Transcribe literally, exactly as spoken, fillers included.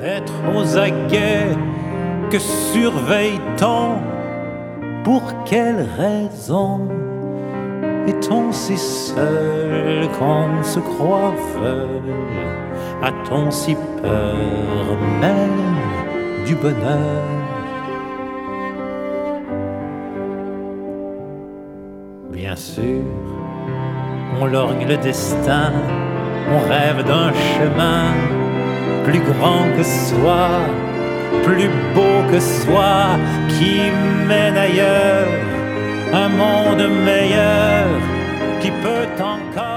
Être aux aguets, que surveille-t-on? Pour quelle raison est-on si seul qu'on se croit veule? A-t-on si peur même du bonheur? Bien sûr, on lorgne le destin, on rêve d'un chemin plus grand que soi, plus beau que soi, qui mène ailleurs, un monde meilleur, qui peut encore